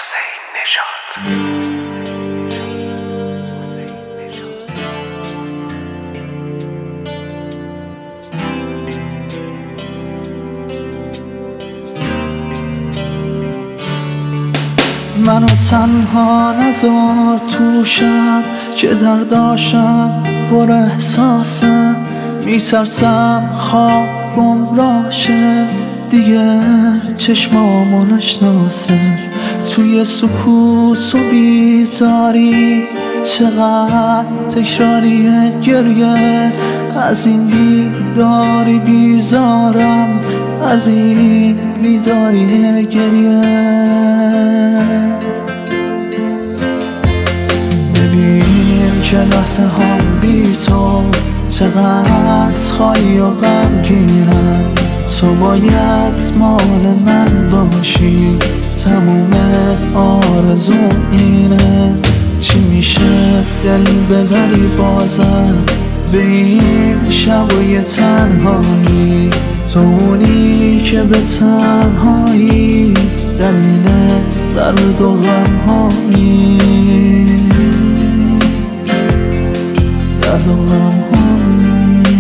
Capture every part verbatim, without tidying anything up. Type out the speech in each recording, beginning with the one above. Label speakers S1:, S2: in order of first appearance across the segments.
S1: حسین نژاد.
S2: منو تنها نذار تو شب که درداشم پر احساسم، میترسم خواب گمراه شه دیگه چشمامو نشناسه. توی سکوت و بیداری چقدر تکراریه گریه، از این بیداری بیزارم، از این بیداری گریه. ببین که لحظه هم بی تو چقدر خواهی و غمگینم، تو باید مال من باشی، تموم آرزوم اینه. چی میشه دل ببری بازم به این شبای تنهایی، تو اونی که به تنهایی دلیل درد و غمهایی، درد و غمهایی.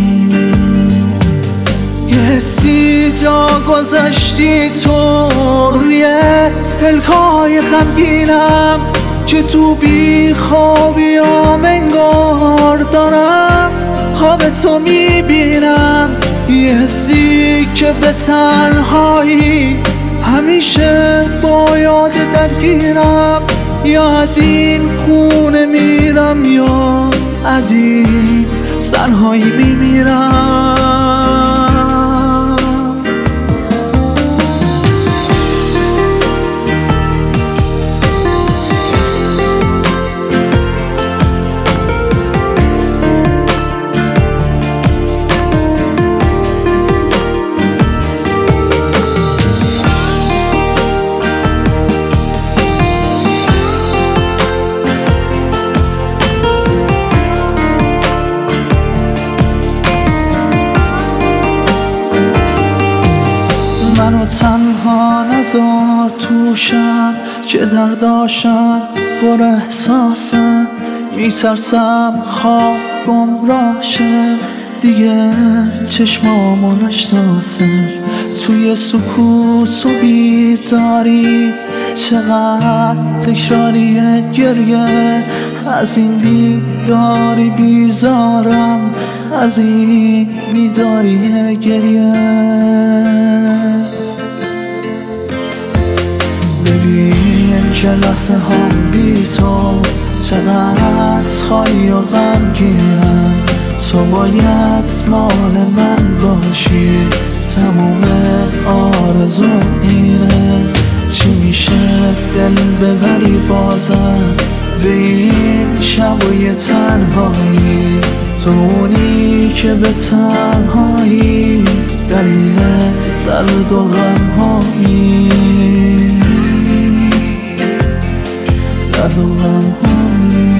S2: یه حسی جا گذاشتی تو روی پلکای غمگینم که تو بی خوابیام انگار دارم خواب تو میبینم. یه حسی که به تنهایی همیشه با یاد درگیرم، یا از این خونه میرم یا از این تنهایی میمیرم. منو تنها نذار تو شب که درداشم پر احساسم، میترسم خواب گمراه شه دیگه چشمامو نشناسه. توی سکوت و بیداری چقدر تکراریه گریه، از این بیداری بیزارم، از این بیداری گریه. ببین که لحظه هم بی تو چقدر خواهی و غمگینم، تو باید مال من باشی، تموم آرزوم اینه. چی میشه دل ببری بازم به این شبای تنهایی، تو اونی که به تنهایی دلیل درد و غمهایی، درد و غمهایی.